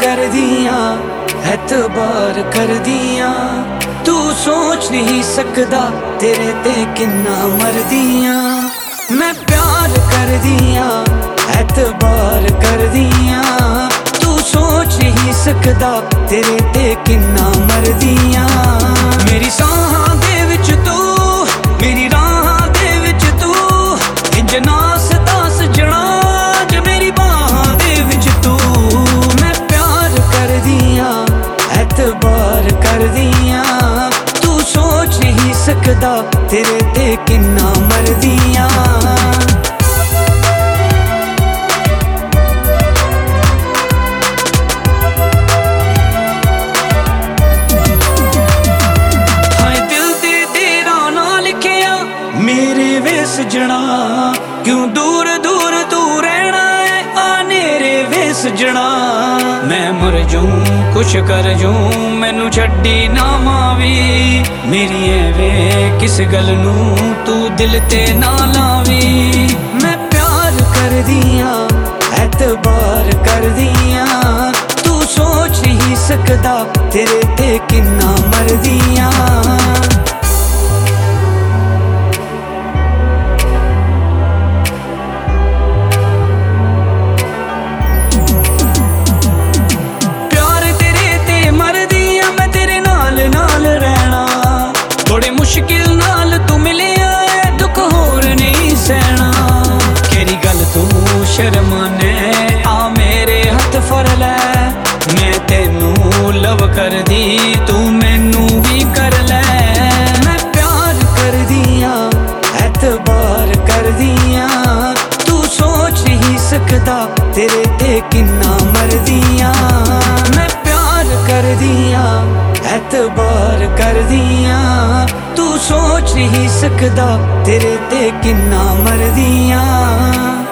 कर दियां, एतबार कर दियां। तू सोच नहीं सकदा तेरे ते किन्ना मरदियां। मैं प्यार कर दियां, एतबार कर दियां। तू सोच नहीं सकदा तेरे ते किन्ना मरदियां। मेरी साहां दे विच तू, मेरी राहां दे विच तू, इंज नास दास जना ज मेरी बाहां दे विच तू। मैं प्यार कर दियां, एतबार कर दियां। तू सोच नहीं सकदा तेरे ते किन्ना मरदियां। मेरे वे सजना क्यों दूर दूर तू रहना है, आ नेरे वे सजना। मैं मर जूं कुछ कर जूं मैनू छड्डी ना मावी। मेरी वे किस गल नू तू दिल ते ना लावी। मैं प्यार कर दियां, एतबार कर दियां। तू सोच नहीं सकदा तेरे ते किन्ना मरदियां। बड़े मुश्किल नाल तू मिलिया है, दुख होर नहीं सहना। केरी गल तू शर्माने, आ मेरे हथ फड़ लै। मैं तेनू लव कर दी, तू मैनू भी कर लै। मैं प्यार कर दियां, एतबार कर दियां। तू सोच नहीं सकदा तेरे ते किन्ना मरदियां। मैं प्यार कर दियां, एतबार कर दियां। तू सोच नहीं सकदा तेरे ते किन्ना मरदियां।